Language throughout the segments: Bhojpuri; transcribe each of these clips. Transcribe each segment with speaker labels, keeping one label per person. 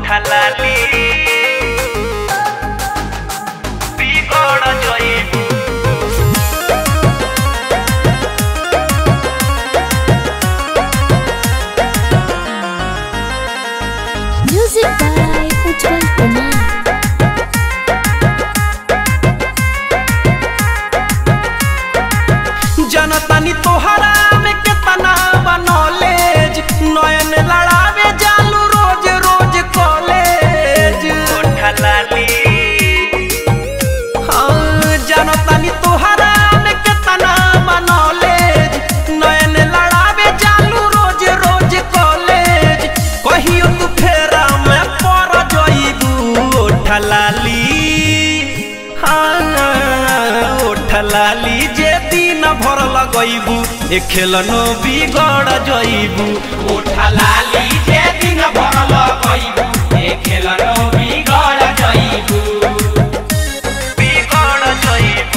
Speaker 1: ओठलाली बिगड़ जइबू
Speaker 2: Music by Ujjwal Kumar.
Speaker 1: जनतानी तोहरा में केतना नॉलेज नयन लड़ावे जालू रोज रोज कॉलेज ओठलाली हाँ जनतानी तोहरा में केतना नॉलेज नयन लड़ावे जालू रोज रोज कॉलेज कहियो तू फेरा में पड़ जइबू ओठलाली हाँ ओठलाली जे दिन भर लगइबू ए खेलनो बिगड़ जइबू ओठलाली जे दिन भर लगइबू ए खेलनो बिगड़ जइबू बिगड़ जइबू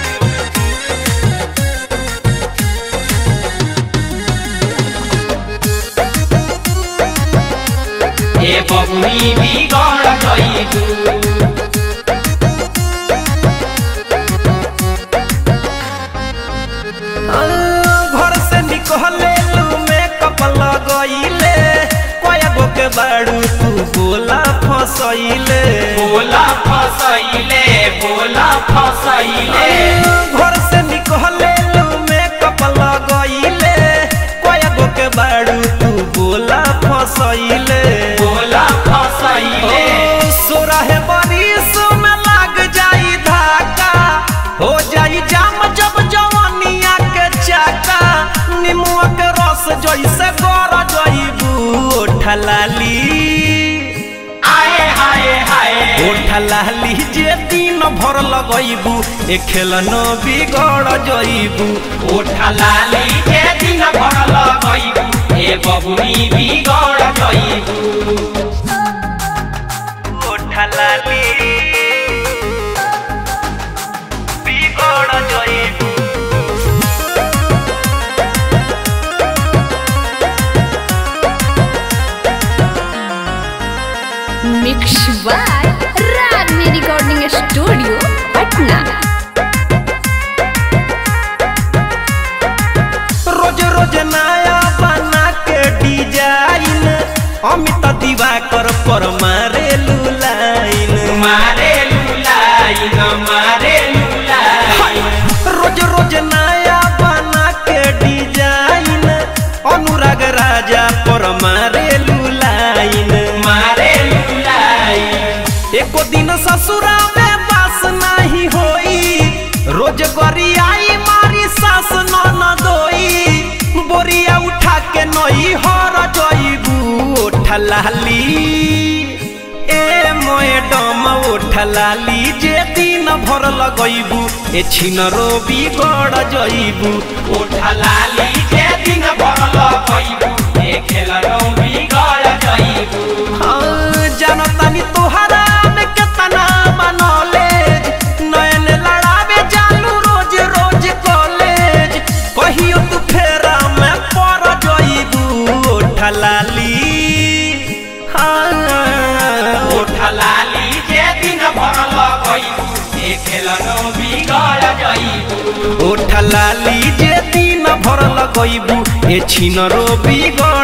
Speaker 1: ए बबुनी बिगड़ जइबू घर से निकले लू मेकअप लगइले कयगो के बाड़ू तू बोला फसइले घर से निकले लू मेकअप लगइले कयगो के बाड़ू तू बोला फसइले सोरहे बरिस में लाग जाई धाका हो जाई जाम जब जवानिया के चाका निमुआ के रस जइसे गड़ जइबू ओठलाली आए हाय हाय ओठलाली जे दिन भर लगइबू ए खेलनो बिगड़ जइबू ओठलाली जे दिन भर लगइबू ए बबुनी बिगड़ जइबू ओठलाली बिगड़ जइबू
Speaker 2: Mixed by Ragni Recording Studio, Patna.
Speaker 1: रोज रोज नया बना के डिजाइन अमित दिवाकर पर मारे लुलाइन रोज रोज नया बना के डिजाइन अनुराग राजा पर मारे लुलाइन एको दिन ससुरा में बास नहीं होई रोज गरियाई मारी सास न दोई बोरिया उठा के नई हर जइबू ओठलाली ए मैडम ओठलाली जे दिन भर लगइबू ए छिनरो बिगड़ जइबू ओठलाली जे दिन भर लगइबू ए खेलनो बिगड़ जइबू हाँ जनतानी तोहरा में केतना नॉलेज नयन लड़ावे जालू रोज रोज कॉलेज कहियो तू फेरा में पड़ जइबू ओठलाली हाँ ओठलाली जे दिन भर लगइबू ए खेलनो बिगड़ जइबू ओठलाली जे दिन भर लगइबू ए छिनरो बिगड़